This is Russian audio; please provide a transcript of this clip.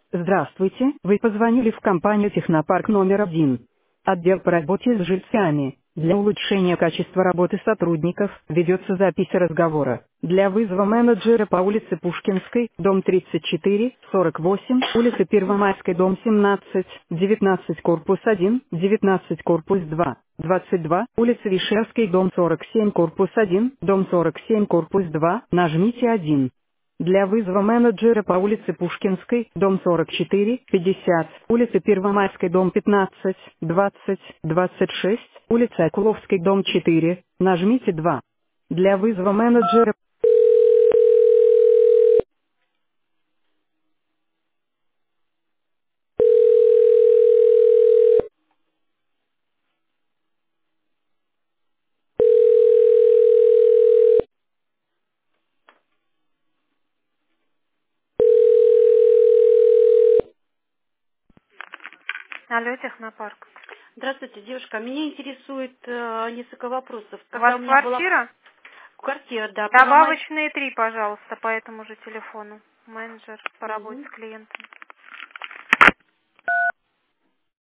Здравствуйте, вы позвонили в компанию «Технопарк номер 1». Отдел по работе с жильцами. Для улучшения качества работы сотрудников ведется запись разговора. Для вызова менеджера по улице Пушкинской, дом 34, 48, улица Первомайской, дом 17, 19, корпус 1, 19, корпус 2, 22, улица Вишерской, дом 47, корпус 1, дом 47, корпус 2, нажмите 1. Для вызова менеджера по улице Пушкинской, дом 44, 50, улица Первомайской, дом 15, 20, 26, улица Акуловской, дом 4, нажмите 2. Для вызова менеджера... Алло, технопарк. Здравствуйте, девушка. Меня интересует несколько вопросов. У вас Когда у меня была квартира? квартира, да, Первомайская. Добавочные 3, пожалуйста, по этому же телефону. Менеджер по работе Мгм. с клиентом.